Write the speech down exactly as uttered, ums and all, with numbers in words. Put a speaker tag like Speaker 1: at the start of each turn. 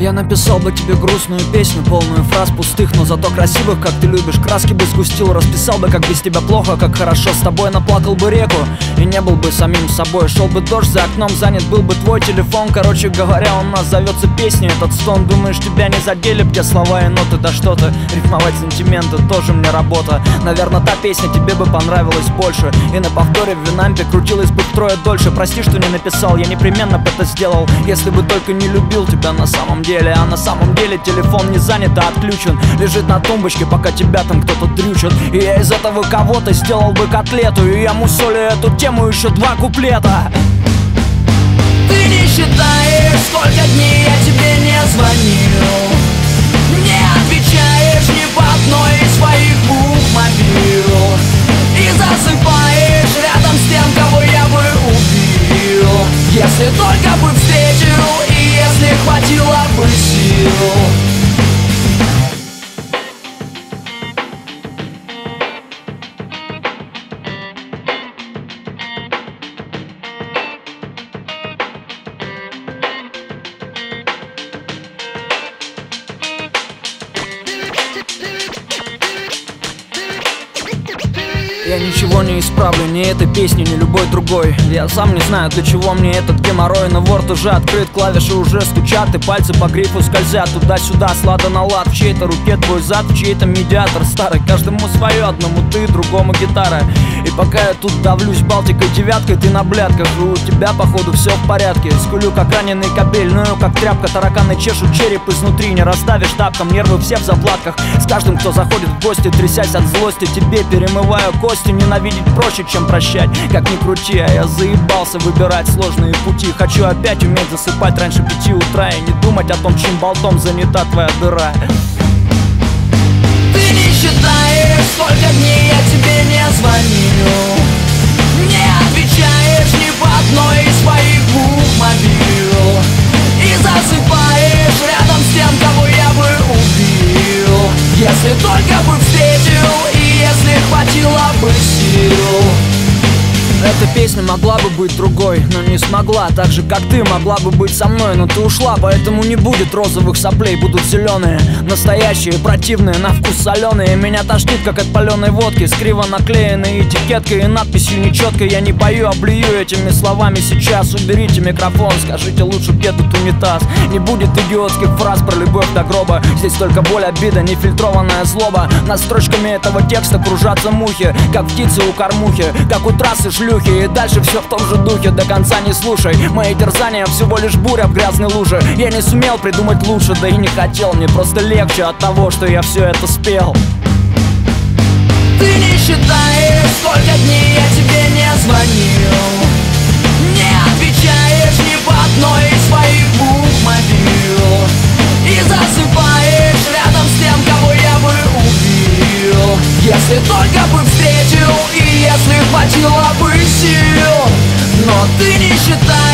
Speaker 1: Я написал бы тебе грустную песню, полную фраз пустых, но зато красивых, как ты любишь. Краски бы сгустил, расписал бы, как без тебя плохо, как хорошо с тобой. Наплакал бы реку и не был бы самим собой. Шел бы дождь, за окном занят был бы твой телефон. Короче говоря, у нас зовется песня этот стон. Думаешь, тебя не задели б те слова и ноты? Да что-то, рифмовать сантименты тоже мне работа. Наверное, та песня тебе бы понравилась больше, и на повторе в Винампе крутилась бы втрое дольше. Прости, что не написал, я непременно бы это сделал, если бы только не любил тебя на самом деле. А на самом деле телефон не занят, а отключен. Лежит на тумбочке, пока тебя там кто-то дрючит. И я из этого кого-то сделал бы котлету, и я мусолю эту тему еще два куплета.
Speaker 2: Ты не считаешь, сколько дней я тебе не звонил, не отвечаешь ни по одной из своих букв мобил, и засыпаешь рядом с тем, кого я бы убил, если только бы встретил и если хватило бы сил.
Speaker 1: Я ничего не исправлю, ни этой песни, ни любой другой. Я сам не знаю, для чего мне этот геморрой, но Word уже открыт, клавиши уже стучат, и пальцы по грифу скользят туда-сюда, слада на лад. В чьей-то руке твой зад, в чьей-то медиатор старый. Каждому свое, одному ты, другому гитара. И пока я тут давлюсь Балтикой девяткой, ты на блядках, и у тебя походу все в порядке. Скулю как раненый кобель, ну как тряпка, тараканы чешут череп изнутри. Не расставишь тапком, нервы все в заплатках. С каждым, кто заходит в гости, трясясь от злости, тебе перемываю кости. Ненавидеть проще, чем прощать, как ни крути, а я заебался выбирать сложные пути. Хочу опять уметь засыпать раньше пяти утра и не думать о том, чьим болтом занята твоя дыра.
Speaker 2: Ты не считаешь, сколько дней я тебе не звонил, не отвечаешь ни по одной из своих букв мобил, и засыпаешь рядом с тем, кого я бы убил, если только бы встретил и если хватило бы сил.
Speaker 1: Эта песня могла бы быть другой, но не смогла. Так же, как ты могла бы быть со мной, но ты ушла. Поэтому не будет розовых соплей, будут зеленые, настоящие, противные, на вкус соленые. Меня тошнит, как от паленой водки, с криво наклеенной этикеткой и надписью нечеткой. Я не пою, а блюю этими словами сейчас. Уберите микрофон, скажите лучше, где тут унитаз. Не будет идиотских фраз про любовь до гроба. Здесь только боль, обида, нефильтрованная злоба. Над строчками этого текста кружатся мухи, как птицы у кормухи, как у трассы шлюхи. И дальше все в том же духе, до конца не слушай. Мои терзания всего лишь буря в грязной луже. Я не сумел придумать лучше, да и не хотел. Мне просто легче от того, что я все это спел.
Speaker 2: Ты не считаешь, сколько дней я тебе не звонил, не отвечаешь ни по одной из своих букв мобил, и засыпаешь рядом с тем, кого я бы убил, если только бы встретил и если хватило бы сил. Но ты не считаешь